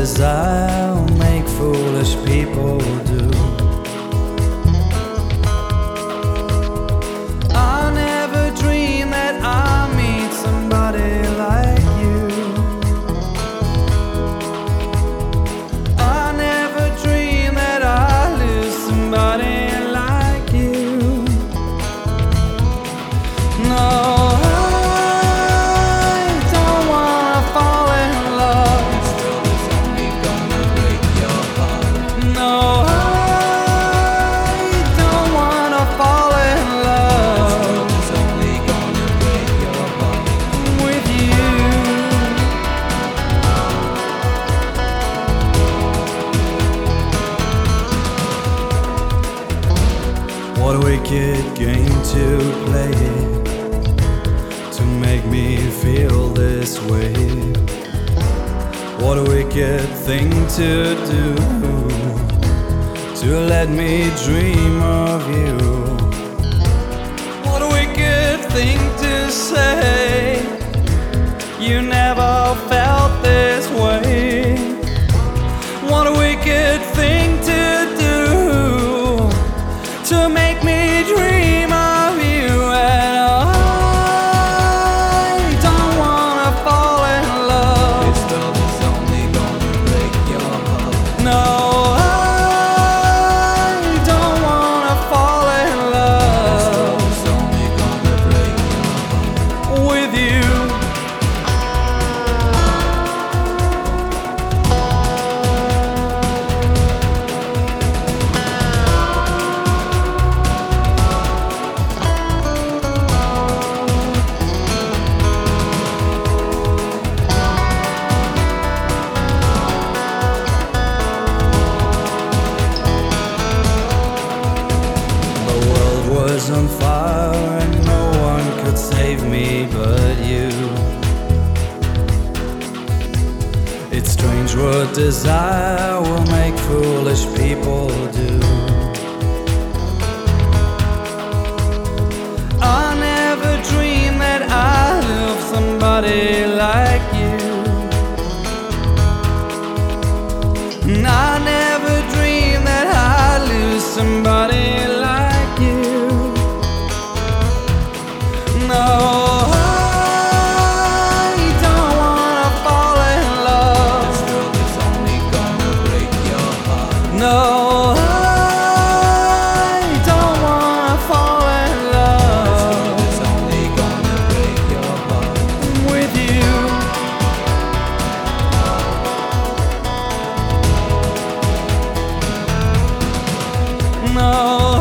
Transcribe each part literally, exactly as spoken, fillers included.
desire will make foolish people do. I never dreamed that I'd meet somebody like you. I never dreamed that I'd lose somebody like you. No, what a wicked game to play to make me feel this way. What a wicked thing to do to let me dream of you. What a wicked thing to say, you never felt this way. What a wicked thing to do to make me dream of you. And I don't wanna fall in love. This love is only gonna break your heart. No, I don't wanna fall in love. This love is only gonna break your heart. With you. Was on fire and no one could save me but you. It's strange what desire will make foolish people do. I never dreamed that I'd love somebody like you. And I never dreamed that I'd lose somebody like you. No, I don't wanna fall in love. This love is only gonna break your heart. No, I don't wanna fall in love. This love is only gonna break your heart. With you. No.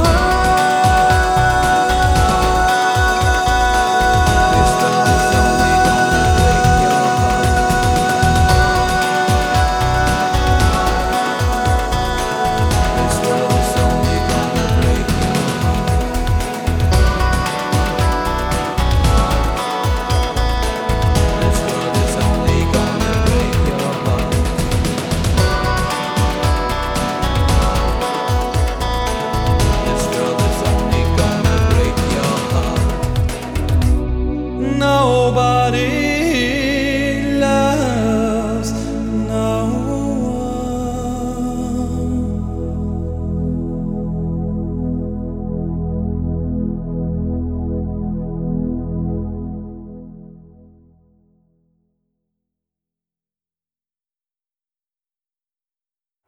Nobody